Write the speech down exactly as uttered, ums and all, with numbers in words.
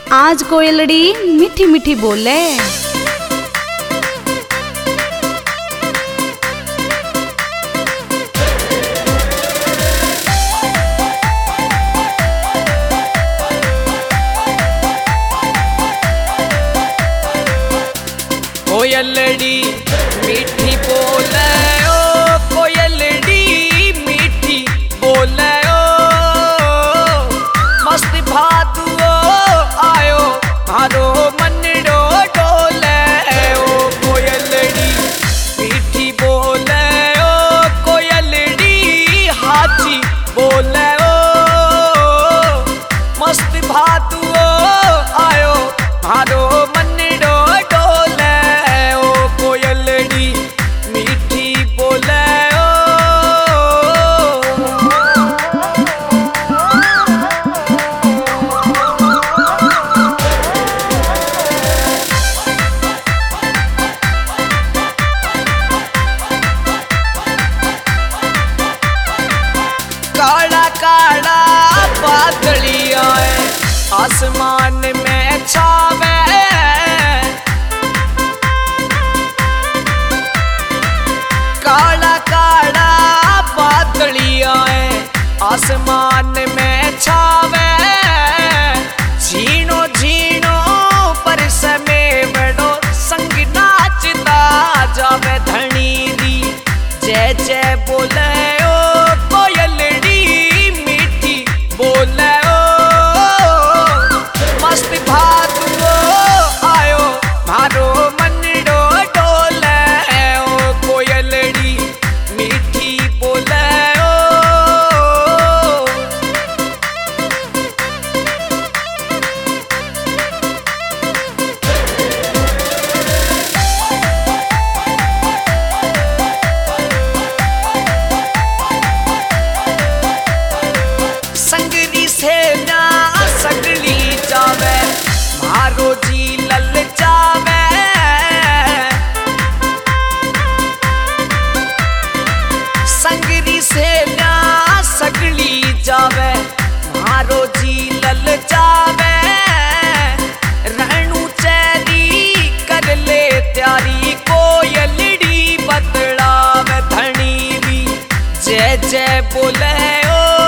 आज कोयलड़ी मीठी मीठी बोले। कोयलड़ी मीठी बोले ओ, कोयलड़ी मीठी बोले ओ, मस्त भादुओ आयो मारो मनड़ो डोले ओ। कोयलड़ी मीठी बोले ओ, कोयलड़ी हाची बोले ओ, मस्त भादुओ आयो मारो मनड़ो डोले ओ। कोयलड़ी मीठी बोले ओ। काला काला बादलिया आसमान में छावे, काला काला बादलिया आसमान में छावे, झीनो झीनो पर समय बड़ो संग नाचता जावे धनीरी। जय जय बोले ओ, कोयलड़ी मीठी बोले ओ, मस्त भादुओ आयो मारो मनड़ो डोले ओ। कोयलड़ी मीठी बोले ओ। संगरी से ना सगली जावे मारो जी लल जावे, संगरी से ना सगली जावे मारो जी लल जावे। रणु चैरी कर ले त्यारी कोयलड़ी बतलावे धनीरी। जय जय बोले ओ,